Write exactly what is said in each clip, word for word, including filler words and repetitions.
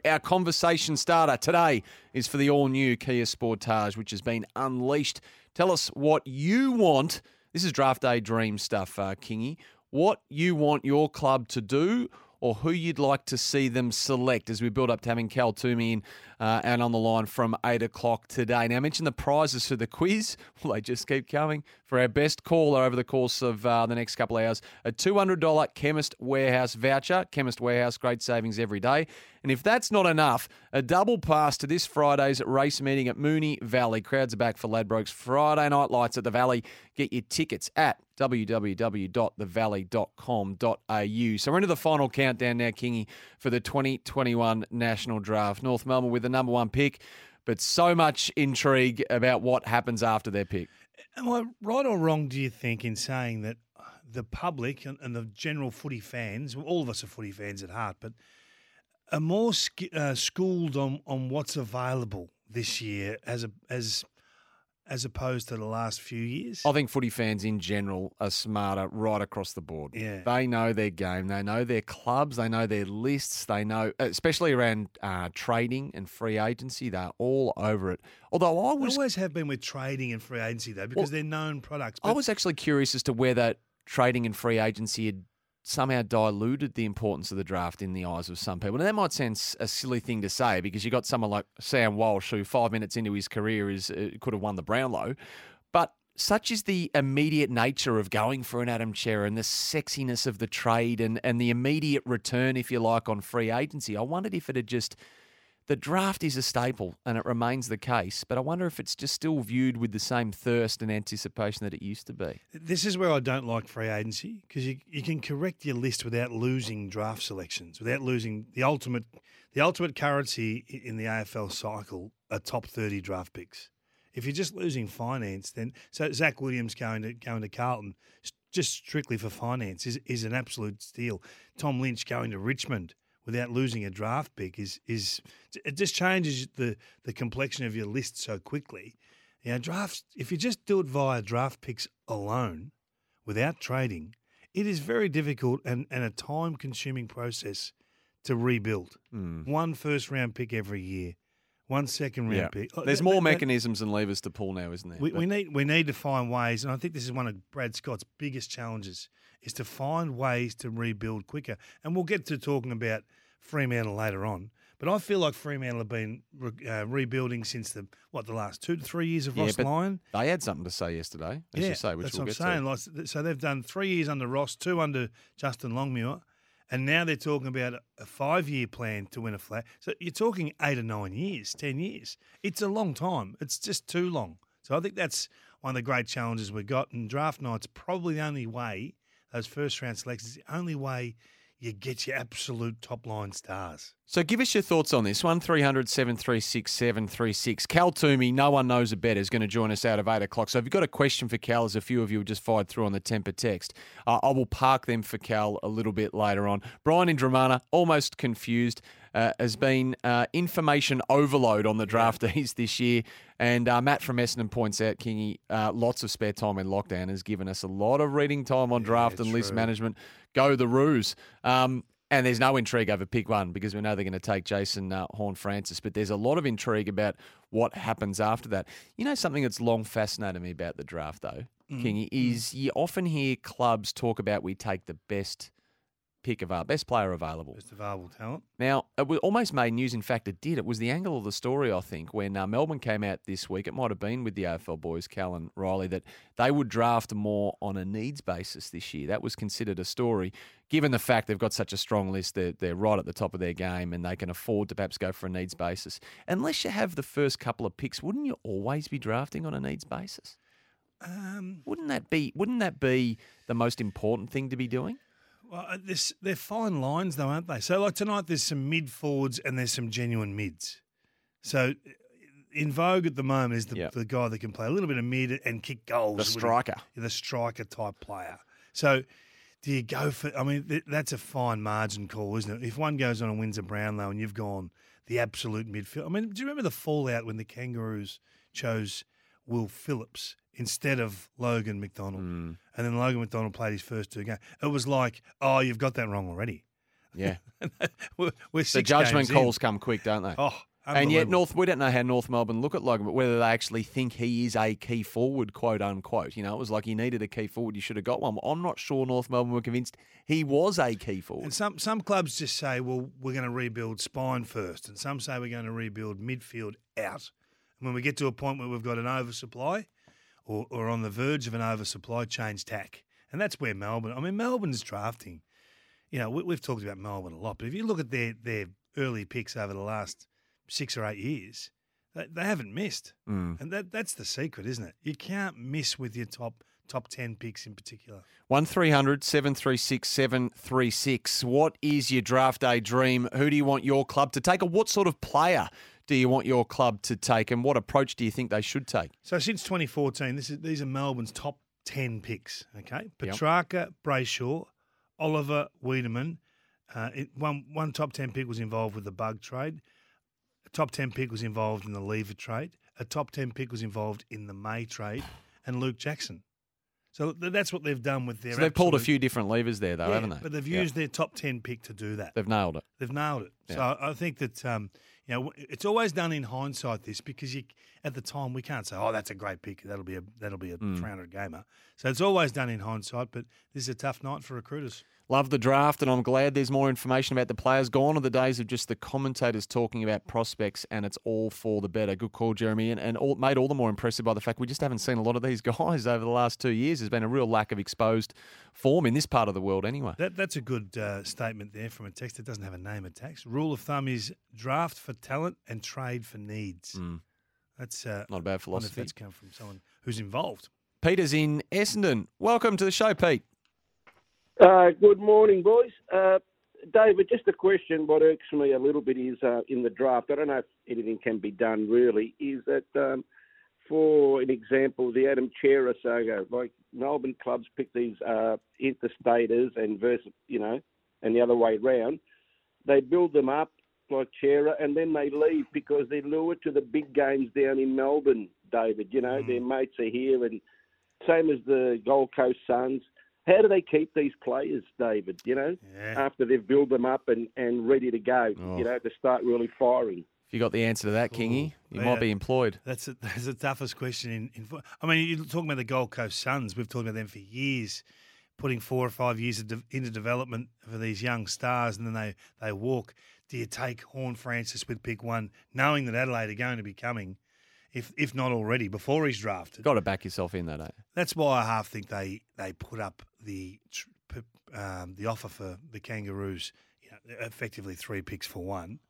our conversation starter today is for the all-new Kia Sportage, which has been unleashed. Tell us what you want. This is draft day dream stuff, uh, Kingy. What you want your club to do, or who you'd like to see them select as we build up to having Cal Toomey in uh, and on the line from eight o'clock today. Now, I mentioned the prizes for the quiz. Well, they just keep coming. For our best caller over the course of uh, the next couple of hours, a two hundred dollars Chemist Warehouse voucher. Chemist Warehouse, great savings every day. And if that's not enough, a double pass to this Friday's race meeting at Moonee Valley. Crowds are back for Ladbrokes Friday Night Lights at the Valley. Get your tickets at w w w dot the valley dot com dot a u. So we're into the final countdown now, Kingy, for the twenty twenty-one National Draft. North Melbourne with the number one pick, but so much intrigue about what happens after their pick. Am I right or wrong, do you think, in saying that the public and, and the general footy fans, well, all of us are footy fans at heart, but are more sk- uh, schooled on, on what's available this year as a, as as opposed to the last few years? I think footy fans in general are smarter right across the board. Yeah. They know their game. They know their clubs. They know their lists. They know, especially around uh, trading and free agency, they're all over it. Although I was... They always have been with trading and free agency, though, because well, they're known products. I was actually curious as to whether trading and free agency had somehow diluted the importance of the draft in the eyes of some people. And that might sound a silly thing to say because you got someone like Sam Walsh who five minutes into his career is uh, could have won the Brownlow. But such is the immediate nature of going for an Adam Cerra and the sexiness of the trade and, and the immediate return, if you like, on free agency. I wondered if it had just... The draft is a staple and it remains the case, but I wonder if it's just still viewed with the same thirst and anticipation that it used to be. This is where I don't like free agency because you you can correct your list without losing draft selections, without losing the ultimate the ultimate currency in the A F L cycle are top thirty draft picks. If you're just losing finance, then so Zach Williams going to going to Carlton just strictly for finance is is an absolute steal. Tom Lynch going to Richmond without losing a draft pick is is it just changes the, the complexion of your list so quickly. You know, drafts, if you just do it via draft picks alone, without trading, it is very difficult and, and a time-consuming process to rebuild. Mm. One first-round pick every year, one second-round Yeah. pick. There's That- more that- mechanisms and levers to pull now, isn't there? we, But- we need we need to find ways, and I think this is one of Brad Scott's biggest challenges, is to find ways to rebuild quicker. And we'll get to talking about Fremantle later on. But I feel like Fremantle have been re- uh, rebuilding since the what the last two to three years of Yeah, Ross but Lyon. They had something to say yesterday, as you say, which that's we'll what get I'm saying. to. Like, so they've done three years under Ross, two under Justin Longmuir, and now they're talking about a, a five-year plan to win a flag. So you're talking eight or nine years, ten years. It's a long time. It's just too long. So I think that's one of the great challenges we've got. And draft night's probably the only way, those first-round selections, the only way you get your absolute top-line stars. So give us your thoughts on this. one three hundred seven three six seven three six. Cal Toomey, no one knows it better, is going to join us out of eight o'clock. So if you've got a question for Cal, as a few of you have just fired through on the temper text, uh, I will park them for Cal a little bit later on. Brian in Dramana, almost confused, uh, has been uh, information overload on the draftees this year. And uh, Matt from Essendon points out, Kingy, uh, lots of spare time in lockdown has given us a lot of reading time on draft Yeah, and list true. management. Go the Roos. Um, And there's no intrigue over pick one because we know they're going to take Jason uh, Horne-Francis, but there's a lot of intrigue about what happens after that. You know, something that's long fascinated me about the draft, though, Mm. Kingy, is you often hear clubs talk about we take the best pick of our best player available. Best available talent. Now, it was almost made news. In fact, it did. It was the angle of the story, I think, when uh, Melbourne came out this week. It might have been with the A F L boys, Cal and Riley, that they would draft more on a needs basis this year. That was considered a story, given the fact they've got such a strong list. They're, they're right at the top of their game and they can afford to perhaps go for a needs basis. Unless you have the first couple of picks, wouldn't you always be drafting on a needs basis? Um, Wouldn't that be? Wouldn't that be the most important thing to be doing? well, uh, this, they're fine lines, though, aren't they? So, like tonight, there's some mid forwards and there's some genuine mids. So, in vogue at the moment is the, Yep. the guy that can play a little bit of mid and kick goals. The with a- striker. the striker type player. So, do you go for? I mean, th- that's a fine margin call, isn't it? If one goes on and wins a Brownlow and you've gone the absolute midfield. I mean, do you remember the fallout when the Kangaroos chose Will Phillips instead of Logan McDonald? Mm. And then Logan McDonald played his first two games. It was like, oh, you've got that wrong already. Yeah. we're, we're The six judgment games calls in. come quick, don't they? Oh, and yet, unbelievable. North, we don't know how North Melbourne look at Logan, but whether they actually think he is a key forward, quote unquote. You know, it was like he needed a key forward, you should have got one. I'm not sure North Melbourne were convinced he was a key forward. And some some clubs just say, well, we're going to rebuild spine first, and some say we're going to rebuild midfield out. And when we get to a point where we've got an oversupply, or, or on the verge of an oversupply, change tack. And that's where Melbourne. I mean, Melbourne's drafting. You know, we, we've talked about Melbourne a lot, but if you look at their their early picks over the last six or eight years, they, they haven't missed. Mm. And that that's the secret, isn't it? You can't miss with your top top ten picks in particular. one three hundred seven three six seven three six. What is your draft day dream? Who do you want your club to take? Or what sort of player do you want your club to take? And what approach do you think they should take? So since twenty fourteen, this is these are Melbourne's top ten picks, okay? Yep. Petrarca, Brayshaw, Oliver, Wiedemann. Uh, it, one, one top ten pick was involved with the Bug trade. A top ten pick was involved in the Lever trade. A top ten pick was involved in the May trade. And Luke Jackson. So th- that's what they've done with their So they've pulled a absolute- few different levers there, though, Yeah, haven't they? But they've Yeah. used their top ten pick to do that. They've nailed it. They've nailed it. Yeah. So I think that um, you know it's always done in hindsight. This because you at the time we can't say, oh, that's a great pick. That'll be a that'll be a Mm. three hundred gamer. So it's always done in hindsight. But this is a tough night for recruiters. Love the draft, and I'm glad there's more information about the players. Gone are the days of just the commentators talking about prospects, and it's all for the better. Good call, Jeremy, and, and all, made all the more impressive by the fact we just haven't seen a lot of these guys over the last two years. There's been a real lack of exposed form in this part of the world anyway. That that's a good uh, statement there from a text that doesn't have a name attached. Rule of thumb is draft for talent and trade for needs. Mm. That's uh, Not a bad I wonder if philosophy. that's come from someone who's involved. Peter's in Essendon. Welcome to the show, Pete. Uh, good morning, boys. Uh, David, just a question. What irks me a little bit is uh, in the draft, I don't know if anything can be done really, is that, um, for an example, the Adam Chera saga, like Melbourne clubs pick these uh, interstaters and versus, you know, and the other way round. They build them up like Chera and then they leave because they're lured to the big games down in Melbourne, David. You know, Mm. their mates are here, and same as the Gold Coast Suns. How do they keep these players, David, you know, Yeah. after they've built them up and, and ready to go, Oh. you know, to start really firing? If you got the answer to that, Kingy, Ooh, you yeah. might be employed. That's a, that's the toughest question in, in fo- I mean, you're talking about the Gold Coast Suns. We've talked about them for years, putting four or five years of de- into development for these young stars, and then they, they walk. Do you take Horn Francis with pick one, knowing that Adelaide are going to be coming, if if not already, before he's drafted? Got to back yourself in that, eh? That's why I half think they, they put up the tr- p- um, the offer for the Kangaroos, you know, effectively three picks for one,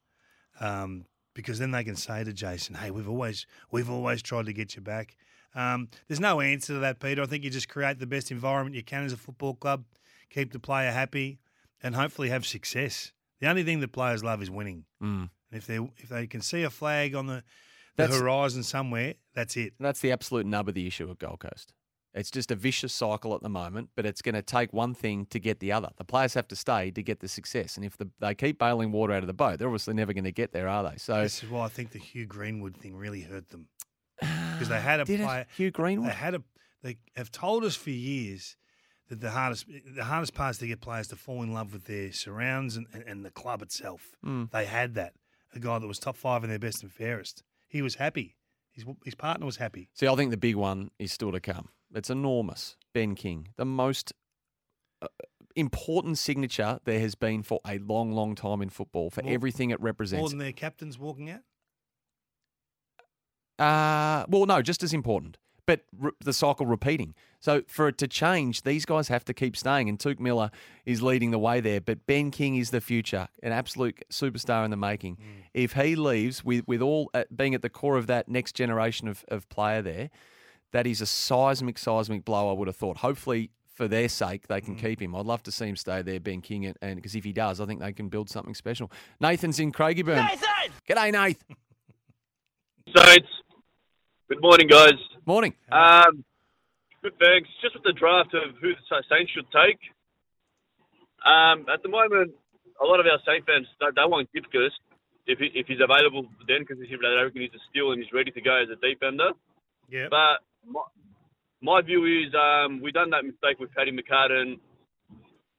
um, because then they can say to Jason, "Hey, we've always we've always tried to get you back." Um, there's no answer to that, Peter. I think you just create the best environment you can as a football club, keep the player happy, and hopefully have success. The only thing that players love is winning. Mm. And if they if they can see a flag on the, the That's- horizon somewhere, that's it. That's the absolute nub of the issue at Gold Coast. It's just a vicious cycle at the moment, but it's going to take one thing to get the other. The players have to stay to get the success. And if the, they keep bailing water out of the boat, they're obviously never going to get there, are they? So This is why I think the Hugh Greenwood thing really hurt them. Because they had a Did it? player. Hugh They Greenwood? had a. They have told us for years that the hardest the hardest part is to get players to fall in love with their surrounds and, and, and the club itself. Mm. They had that. A guy that was top five in their best and fairest. He was happy. His his partner was happy. See, I think the big one is still to come. It's enormous. Ben King, the most uh, important signature there has been for a long, long time in football for More- everything it More represents. than their captains walking out. Uh, well, no, just as important. But re- the cycle repeating. So for it to change, these guys have to keep staying. And Tuke Miller is leading the way there. But Ben King is the future, an absolute superstar in the making. Mm. If he leaves with, with all uh, being at the core of that next generation of, of player there, that is a seismic, seismic blow, I would have thought. Hopefully, for their sake, they can Mm. keep him. I'd love to see him stay there, Ben King. And because if he does, I think they can build something special. Nathan's in Craigieburn. Nathan! G'day, Nath. Saints. Good morning, guys. Morning. Um, good, thanks. Just with the draft of who the Saints should take. Um, at the moment, a lot of our Saints fans don't, don't want Gifkis if he, if he's available then, because they reckon he's a steal and he's ready to go as a defender. Yeah. But my, my view is um, we've done that mistake with Paddy McCartan,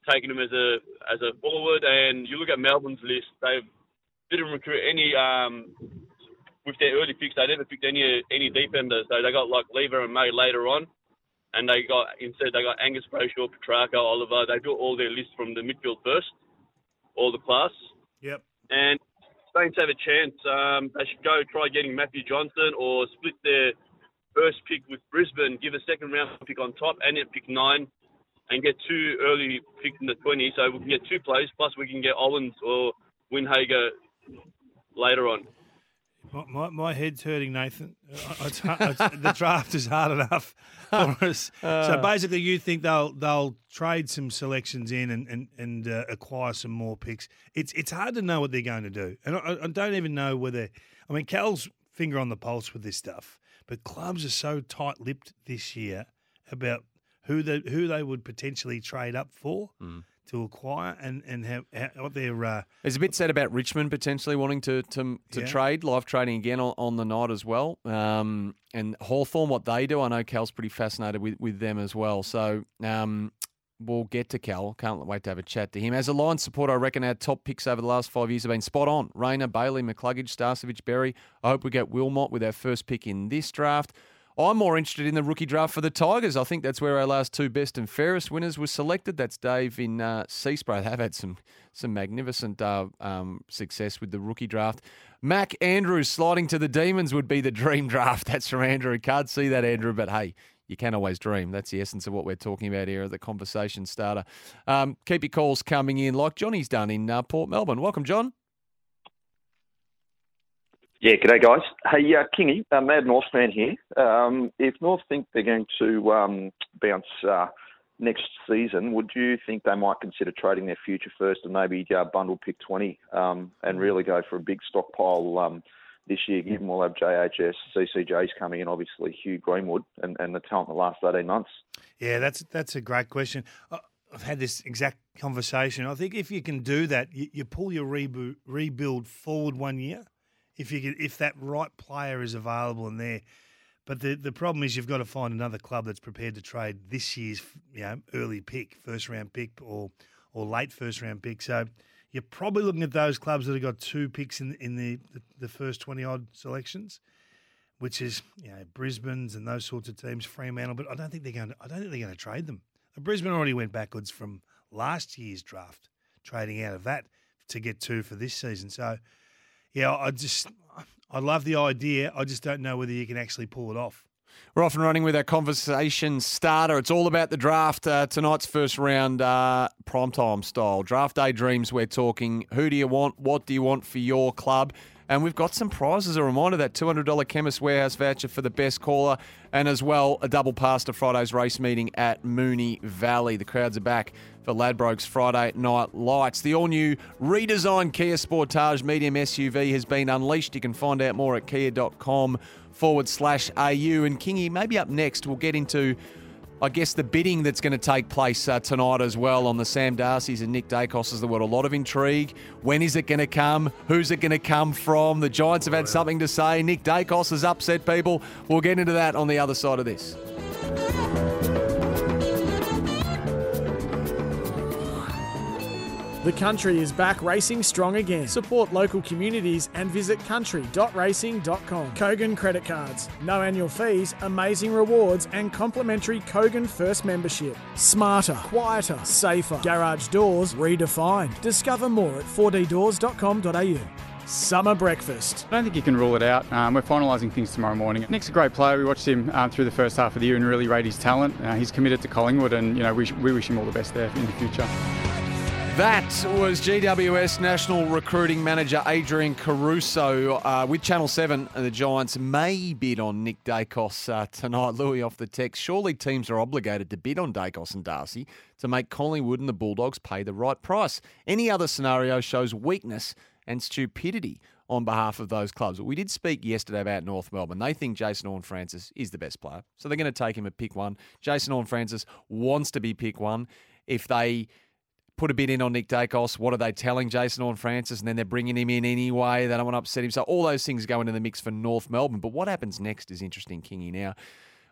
taking him as a as a forward. And you look at Melbourne's list; they didn't recruit any um, with their early picks. They never picked any any defenders. So they got like Lever and May later on, and they got instead they got Angus Brayshaw, Petrarca, Oliver. They built all their lists from the midfield first, all the class. Yep. And Saints have a chance. Um, they should go try getting Matthew Johnson or split their first pick with Brisbane, give a second round pick on top, and then pick nine, and get two early picks in the twenty. So we can get two plays, plus we can get Owens or Winhager later on. My, my, my head's hurting, Nathan. It's, it's, the draft is hard enough for us. Uh, so basically, you think they'll they'll trade some selections in and and, and uh, acquire some more picks. It's it's hard to know what they're going to do, and I, I don't even know whether. I mean, Cal's finger on the pulse with this stuff, but clubs are so tight-lipped this year about who they who they would potentially trade up for. Mm. To acquire and and have, have what their uh, there's a bit said about Richmond potentially wanting to to, to yeah. trade, live trading again on, on the night as well. Um, and Hawthorn, what they do, I know Cal's pretty fascinated with, with them as well. So um, we'll get to Cal. Can't wait to have a chat to him. As a Lions supporter, I reckon our top picks over the last five years have been spot on. Rayner, Bailey, McCluggage, Starcevich, Berry. I hope we get Wilmot with our first pick in this draft. I'm more interested in the rookie draft for the Tigers. I think that's where our last two best and fairest winners were selected. That's Dave in uh, Seaspray. They have had some some magnificent uh, um, success with the rookie draft. Mac Andrews sliding to the Demons would be the dream draft. That's from Andrew. Can't see that, Andrew, but hey, you can always dream. That's the essence of what we're talking about here at the conversation starter. Um, keep your calls coming in like Johnny's done in uh, Port Melbourne. Welcome, John. Yeah, g'day guys. Hey, uh, Kingy, uh, Mad North fan here. Um, if North think they're going to um, bounce uh, next season, would you think they might consider trading their future first and maybe uh, bundle pick twenty um, and really go for a big stockpile um, this year, given we'll have J H S, C C J's coming in, obviously Hugh Greenwood and, and the talent in the last eighteen months? Yeah, that's that's a great question. I've had this exact conversation. I think if you can do that, you, you pull your reboot, rebuild forward one year. If you can, if that right player is available in there, but the, the problem is you've got to find another club that's prepared to trade this year's you know early pick, first round pick, or or late first round pick. So you're probably looking at those clubs that have got two picks in in the the, the first twenty odd selections, which is you know Brisbane's and those sorts of teams, Fremantle. But I don't think they're going to. I don't think they're going to trade them. Brisbane already went backwards from last year's draft, trading out of that to get two for this season. So. Yeah, I just, I love the idea. I just don't know whether you can actually pull it off. We're off and running with our conversation starter. It's all about the draft. Uh, tonight's first round, uh, primetime style. Draft day dreams we're talking. Who do you want? What do you want for your club? And we've got some prizes. A reminder, that two hundred dollars Chemist Warehouse voucher for the best caller, and as well a double pass to Friday's race meeting at Moonee Valley. The crowds are back for Ladbrokes Friday Night Lights. The all-new redesigned Kia Sportage medium S U V has been unleashed. You can find out more at kia.com forward slash AU. And Kingy, maybe up next we'll get into, I guess, the bidding that's going to take place uh, tonight as well on the Sam Darcy's and Nick Dacos. There's a lot of intrigue. When is it going to come? Who's it going to come from? The Giants have had something to say. Nick Dacos has upset people. We'll get into that on the other side of this. The Country is back racing strong again. Support local communities and visit country dot racing dot com. Kogan Credit Cards. No annual fees, amazing rewards and complimentary Kogan First membership. Smarter, quieter, safer. Garage doors redefined. Discover more at four d doors dot com dot a u. Summer breakfast. I don't think you can rule it out. Um, we're finalising things tomorrow morning. Nick's a great player. We watched him um, through the first half of the year and really rate his talent. Uh, he's committed to Collingwood and you know we, we wish him all the best there in the future. That was G W S National Recruiting Manager Adrian Caruso uh, with Channel seven. And the Giants may bid on Nick Dacos uh, tonight. Louis off the text. Surely teams are obligated to bid on Dacos and Darcy to make Collingwood and the Bulldogs pay the right price. Any other scenario shows weakness and stupidity on behalf of those clubs. But we did speak yesterday about North Melbourne. They think Jason Horne-Francis is the best player. So they're going to take him at pick one. Jason Horne-Francis wants to be pick one. If they put a bid in on Nick Dacos, what are they telling Jason Horne-Francis? And then they're bringing him in anyway. They don't want to upset him. So all those things go into the mix for North Melbourne. But what happens next is interesting, Kingy. Now,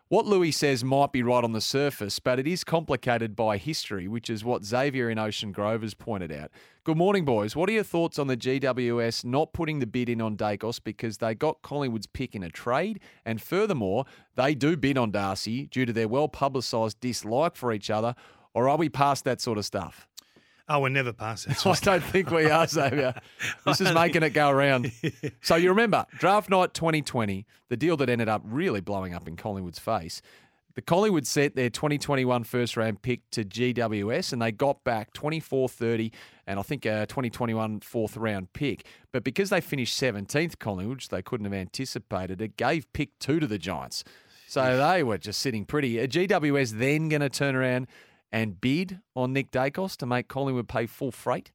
What Louis says might be right on the surface, but it is complicated by history, which is what Xavier in Ocean Grove has pointed out. Good morning, boys. What are your thoughts on the G W S not putting the bid in on Daicos because they got Collingwood's pick in a trade? And furthermore, they do bid on Darcy due to their well-publicised dislike for each other, or are we past that sort of stuff? Oh, we're never past that. I don't think we are, Xavier. This is making it go around. So you remember, draft night twenty twenty, the deal that ended up really blowing up in Collingwood's face. The Collingwood sent their twenty twenty-one first-round pick to G W S, and they got back twenty-four thirty and I think a twenty twenty-one fourth-round pick. But because they finished seventeenth, Collingwood, which they couldn't have anticipated, it gave pick two to the Giants. So they were just sitting pretty. Are G W S then going to turn around and bid on Nick Daicos to make Collingwood pay full freight?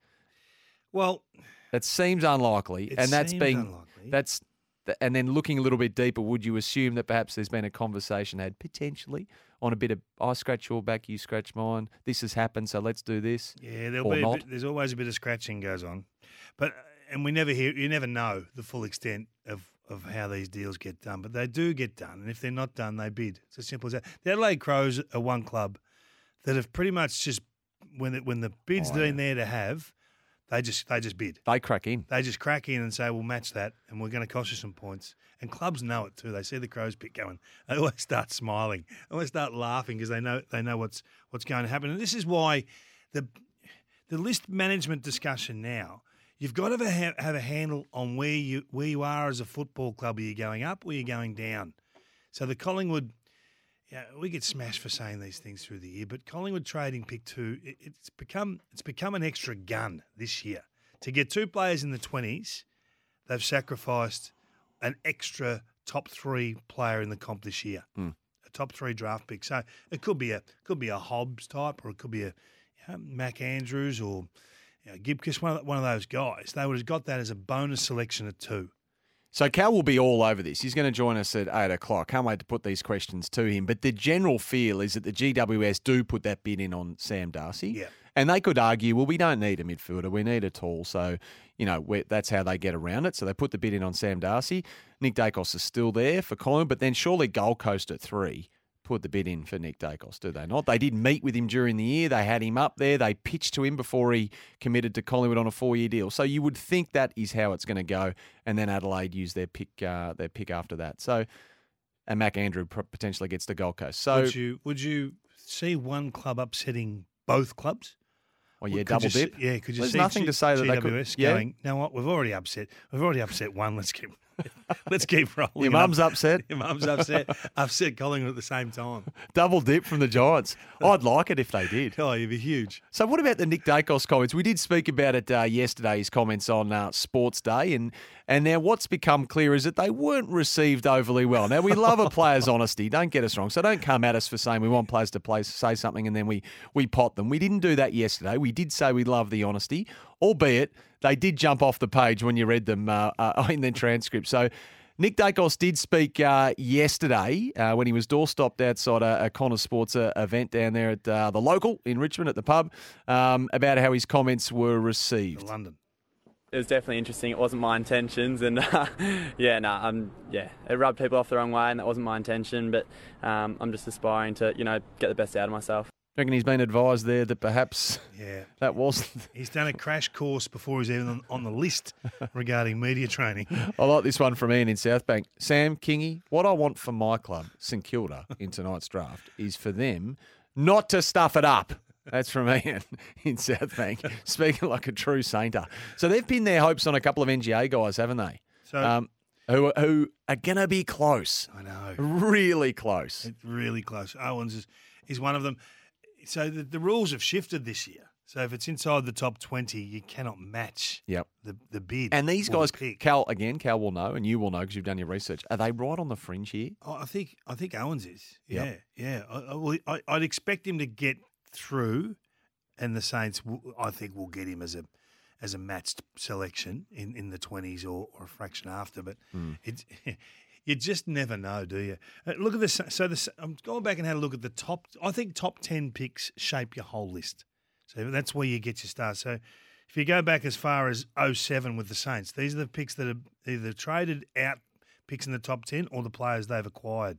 Well, that seems unlikely, it and that's seems being unlikely. that's and then looking a little bit deeper. Would you assume that perhaps there's been a conversation had potentially on a bit of I scratch your back, you scratch mine. This has happened, so let's do this. Yeah, there'll or be. A not. bit, there's always a bit of scratching goes on, but and we never hear. You never know the full extent of. of how these deals get done, but they do get done, and if they're not done, they bid. It's as simple as that. The Adelaide Crows are one club that have pretty much just when it, when the bid's Oh, been yeah. there to have, they just they just bid. They crack in. They just crack in and say, "We'll match that, and we're going to cost you some points." And clubs know it too. They see the Crows pick going, they always start smiling, they always start laughing because they know they know what's what's going to happen. And this is why the the list management discussion now. You've got to have, have a handle on where you where you are as a football club. Are you going up or are you going down? So the Collingwood, yeah, we get smashed for saying these things through the year, but Collingwood trading pick two, it, it's become it's become an extra gun this year. To get two players in the twenties, they've sacrificed an extra top three player in the comp this year, Mm. a top three draft pick. So it could be a could be a Hobbs type, or it could be a you know, Mac Andrews or. You know, Gibcus, one of, one of those guys, they would have got that as a bonus selection at two. So Cal will be all over this. He's going to join us at eight o'clock. Can't wait to put these questions to him. But the general feel is that the G W S do put that bid in on Sam Darcy. Yeah. And they could argue, well, we don't need a midfielder. We need a tall. So, you know, we that's how they get around it. So they put the bid in on Sam Darcy. Nick Daicos is still there for Collingwood, but then surely Gold Coast at three put the bid in for Nick Daicos, do they not? They did meet with him during the year. They had him up there. They pitched to him before he committed to Collingwood on a four-year deal. So you would think that is how it's going to go. And then Adelaide use their pick, uh, their pick after that. So, and Mac Andrew potentially gets to Gold Coast. So, would you would you see one club upsetting both clubs? well, yeah, Could double you see- dip. yeah, could you There's see nothing G- to say that they G W S could. Yeah, going, you know what, we've already upset. We've already upset one. Let's keep let's keep rolling. your it mum's up. upset. Your mum's upset. Upset Collingwood at the same time. Double dip from the Giants. I'd like it if they did. Oh, you'd be huge. So what about the Nick Daicos comments? We did speak about it uh, yesterday, his comments on uh, Sports Day, and and now what's become clear is that they weren't received overly well. Now, we love a player's honesty, don't get us wrong, so don't come at us for saying we want players to play, say something and then we, we pot them. We didn't do that yesterday. We did say we love the honesty, albeit they did jump off the page when you read them uh, uh, in the transcript. So Nick Daicos did speak uh, yesterday uh, when he was doorstopped outside a, a Connor Sports uh, event down there at uh, the local in Richmond at the pub um, about how his comments were received. London. It was definitely interesting. It wasn't my intentions, and uh, yeah, no, um, yeah, it rubbed people off the wrong way, and that wasn't my intention. But um, I'm just aspiring to, you know, get the best out of myself. I reckon he's been advised there that perhaps Yeah. that wasn't. He's done a crash course before he's even on, on the list regarding media training. I like this one from Ian in South Bank. Sam Kingy, what I want for my club, St Kilda, in tonight's draft is for them not to stuff it up. That's from Ian in South Bank, speaking like a true sainter. So they've pinned their hopes on a couple of N G A guys, haven't they? So Um, who, who are going to be close, I know. really close. It's really close. Owens is, is one of them. So the, the rules have shifted this year. So if it's inside the top twenty, you cannot match Yep. the, the bid. And these or the guys, pick. Cal, again, Cal will know, and you will know because you've done your research. Are they right on the fringe here? Oh, I think I think Owens is. Yeah, Yep. yeah. I, I, well, I, I'd expect him to get through, and the Saints, w- I think, will get him as a as a matched selection in, in the twenties or, or a fraction after. But Mm. it's you just never know, do you? Uh, look at this. So this, I'm going back and had a look at the top. I think top ten picks shape your whole list. So that's where you get your start. So if you go back as far as oh seven with the Saints, these are the picks that are either traded out picks in the top ten or the players they've acquired.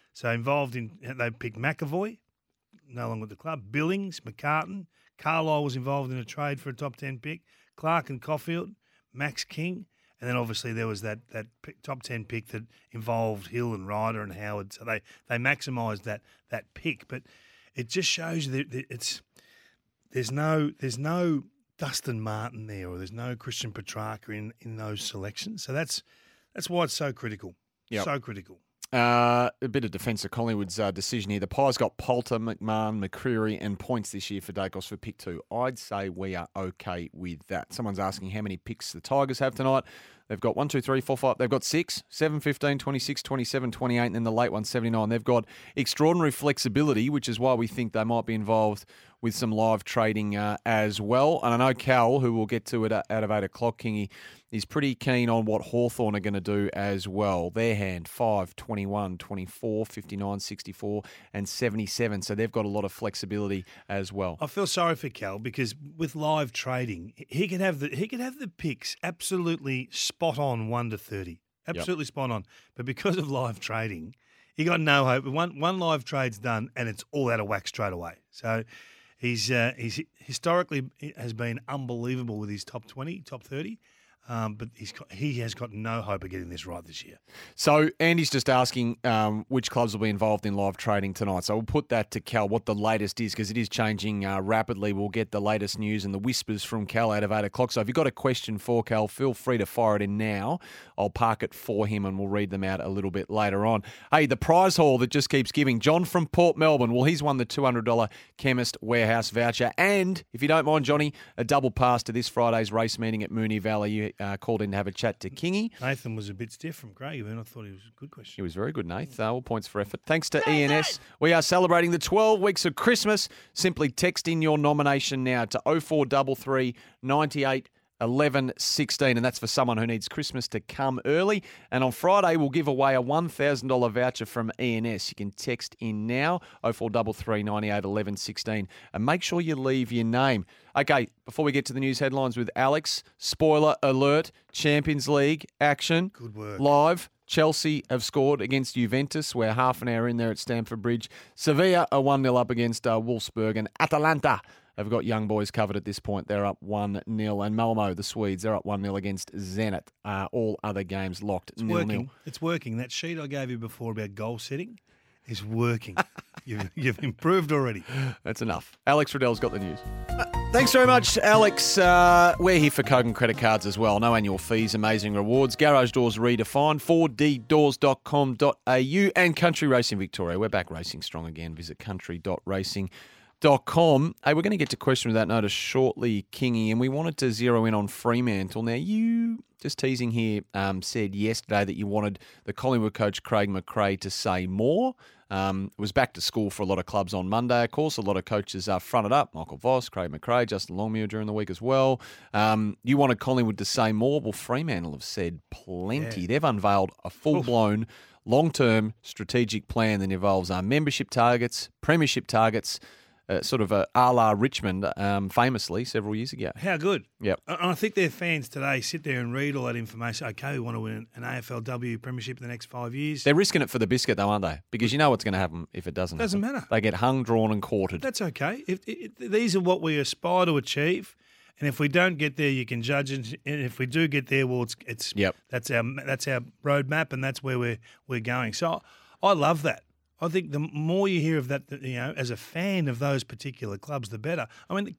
So involved in, they picked McAvoy, no longer with the club, Billings, McCartan, Carlisle was involved in a trade for a top ten pick, Clark and Caulfield, Max King, and then obviously there was that that pick, top ten pick that involved Hill and Ryder and Howard. So they, they maximised that that pick. But it just shows you that it's there's no there's no Dustin Martin there, or there's no Christian Petrarca in, in those selections. So that's that's why it's so critical. Yep. So critical. Uh, a bit of defence of Collingwood's uh, decision here. The Pies got Poulter, McMahon, McCreary and points this year for Dacos for pick two. I'd say we are okay with that. Someone's asking how many picks the Tigers have tonight. They've got one, two, three, four, five. They've got six, seven, fifteen, twenty-six, twenty-seven, twenty-eight, and then the late one, seventy-nine. They've got extraordinary flexibility, which is why we think they might be involved with some live trading uh, as well. And I know Cal, who we'll get to it out of eight o'clock, Kingy, is pretty keen on what Hawthorn are going to do as well. Their hand, five, twenty-one, twenty-four, fifty-nine, sixty-four, and seventy-seven. So they've got a lot of flexibility as well. I feel sorry for Cal because with live trading, he could have the he could have the picks absolutely spot on one to thirty, absolutely yep. spot on. But because of live trading, he got no hope. One one live trade's done, and it's all out of whack straight away. So he's uh, he's historically has been unbelievable with his top twenty, top thirty. Um, but he's got, he has got no hope of getting this right this year. So Andy's just asking um, which clubs will be involved in live trading tonight. So we'll put that to Cal, what the latest is, because it is changing uh, rapidly. We'll get the latest news and the whispers from Cal out of eight o'clock. So if you've got a question for Cal, feel free to fire it in now. I'll park it for him and we'll read them out a little bit later on. Hey, the prize haul that just keeps giving. John from Port Melbourne. Well, he's won the two hundred dollars Chemist Warehouse voucher. And if you don't mind, Johnny, a double pass to this Friday's race meeting at Moonee Valley. You uh, called in to have a chat to Kingy. Nathan was a bit stiff from Craig, and I thought he was a good question. He was very good, Nath. Uh, all points for effort. Thanks to E N S. We are celebrating the twelve weeks of Christmas. Simply text in your nomination now to oh four three three, ninety-eight, eleven, sixteen, and that's for someone who needs Christmas to come early. And on Friday, we'll give away a one thousand dollars voucher from E N S. You can text in now, oh four three three, ninety-eight, eleven, sixteen, and make sure you leave your name. Okay, before we get to the news headlines with Alex, spoiler alert, Champions League action. Good work. Live. Chelsea have scored against Juventus. We're half an hour in there at Stamford Bridge. Sevilla are one nil up against uh, Wolfsburg, and Atalanta have got young boys covered at this point. They're up one nil. And Malmo, the Swedes, they're up one nil against Zenit. Uh, all other games locked it's nil working. nil. It's working. That sheet I gave you before about goal setting is working. you've, you've improved already. That's enough. Alex Riddell's got the news. Uh, thanks very much, Alex. Uh, we're here for Kogan credit cards as well. No annual fees, amazing rewards. Garage Doors redefined. four d doors dot com dot a u and Country Racing Victoria. We're back racing strong again. Visit country dot racing dot com. Hey, we're going to get to question without notice shortly, Kingy, and we wanted to zero in on Fremantle. Now, you, just teasing here, um, said yesterday that you wanted the Collingwood coach Craig McRae to say more. Um, it was back to school for a lot of clubs on Monday, of course. A lot of coaches uh, fronted up. Michael Voss, Craig McRae, Justin Longmuir during the week as well. Um, you wanted Collingwood to say more. Well, Fremantle have said plenty. Yeah. They've unveiled a full-blown, long-term strategic plan that involves uh, membership targets, premiership targets, Uh, sort of a a la Richmond, um, famously, several years ago. How good. Yep. And I think their fans today sit there and read all that information. Okay, we want to win an A F L W premiership in the next five years. They're risking it for the biscuit, though, aren't they? Because you know what's going to happen if it doesn't Doesn't happen. matter. They get hung, drawn and quartered. That's okay. If, if, if these are what we aspire to achieve, and if we don't get there, you can judge it. And if we do get there, well, it's, it's yep. that's our that's our roadmap, and that's where we're we're going. So I love that. I think the more you hear of that, you know, as a fan of those particular clubs, the better. I mean,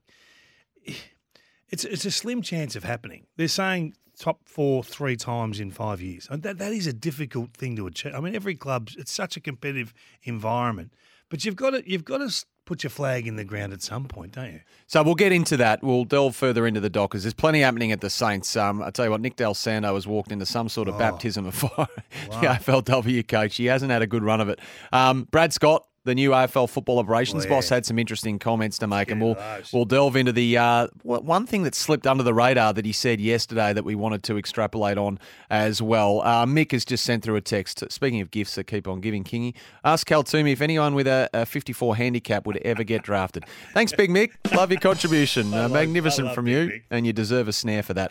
it's it's a slim chance of happening. They're saying top four three times in five years. I mean, that that is a difficult thing to achieve. I mean, every club, it's such a competitive environment, but you've got to you've got to put your flag in the ground at some point, don't you? So we'll get into that. We'll delve further into the Dockers. There's plenty happening at the Saints. Um, I tell you what, Nick Del Santo has walked into some sort of oh, baptism of fire. Wow. The A F L W coach. He hasn't had a good run of it. Um, Brad Scott, the new A F L football operations well, yeah. boss, had some interesting comments to make, Get and we'll those. we'll delve into the uh, one thing that slipped under the radar that he said yesterday that we wanted to extrapolate on as well. Uh, Mick has just sent through a text. Speaking of gifts that keep on giving, Kingy, ask Cal Toomey if anyone with a, a fifty-four handicap would ever get drafted. Thanks, Big Mick. Love your contribution. Uh, love, magnificent love from Big you, Mick. and you deserve a snare for that.